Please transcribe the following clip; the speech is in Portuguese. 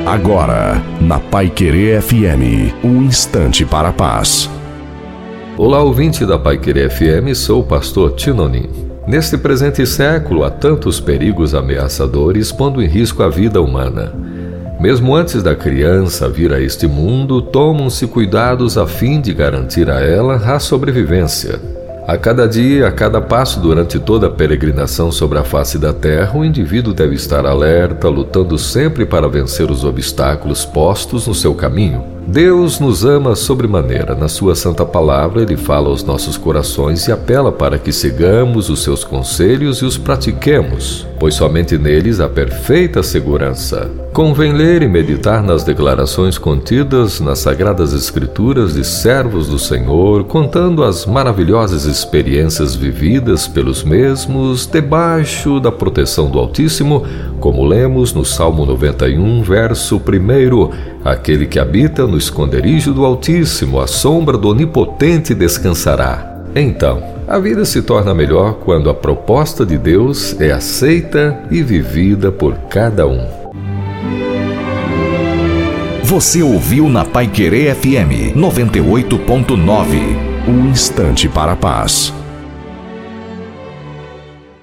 Agora, na Paiquerê FM, um instante para a paz. Olá, ouvinte da Paiquerê FM, sou o pastor Tinonim. Neste presente século, há tantos perigos ameaçadores pondo em risco a vida humana. Mesmo antes da criança vir a este mundo, tomam-se cuidados a fim de garantir a ela a sobrevivência. A cada dia, a cada passo durante toda a peregrinação sobre a face da terra, o indivíduo deve estar alerta, lutando sempre para vencer os obstáculos postos no seu caminho. Deus nos ama sobremaneira. Na sua santa palavra, Ele fala aos nossos corações e apela para que sigamos os seus conselhos e os pratiquemos, pois somente neles há perfeita segurança. Convém ler e meditar nas declarações contidas nas Sagradas Escrituras de servos do Senhor, contando as maravilhosas experiências vividas pelos mesmos debaixo da proteção do Altíssimo, como lemos no Salmo 91, verso 1: Aquele que habita no esconderijo do Altíssimo, à sombra do Onipotente descansará. Então, a vida se torna melhor quando a proposta de Deus é aceita e vivida por cada um. Você ouviu na Paiquerê FM 98.9, um instante para a paz.